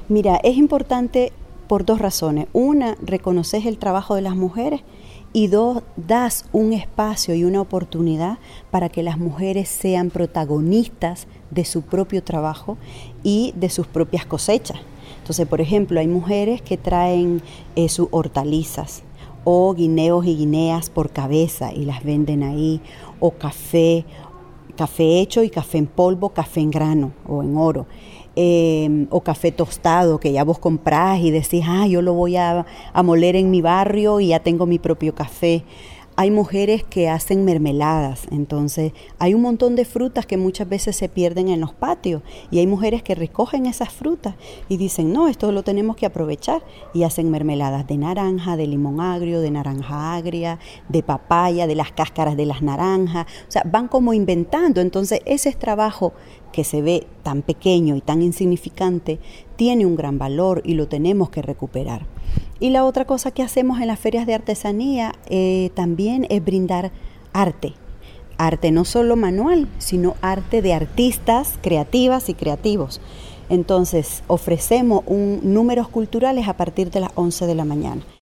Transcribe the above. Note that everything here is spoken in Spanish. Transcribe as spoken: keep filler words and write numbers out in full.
Mira, es importante por dos razones. Una, reconoces el trabajo de las mujeres y dos, das un espacio y una oportunidad para que las mujeres sean protagonistas de su propio trabajo y de sus propias cosechas. Entonces, por ejemplo, hay mujeres que traen eh, sus hortalizas o guineos y guineas por cabeza y las venden ahí, o café, café hecho y café en polvo, café en grano o en oro. Eh, o café tostado que ya vos comprás y decís, ah, yo lo voy a, a moler en mi barrio y ya tengo mi propio café. Hay mujeres que hacen mermeladas, entonces hay un montón de frutas que muchas veces se pierden en los patios y hay mujeres que recogen esas frutas y dicen, no, esto lo tenemos que aprovechar y hacen mermeladas de naranja, de limón agrio, de naranja agria, de papaya, de las cáscaras de las naranjas, o sea, van como inventando, entonces ese trabajo que se ve tan pequeño y tan insignificante tiene un gran valor y lo tenemos que recuperar. Y la otra cosa que hacemos en las ferias de artesanía eh, también es brindar arte. Arte no solo manual, sino arte de artistas creativas y creativos. Entonces ofrecemos un, números culturales a partir de las once de la mañana.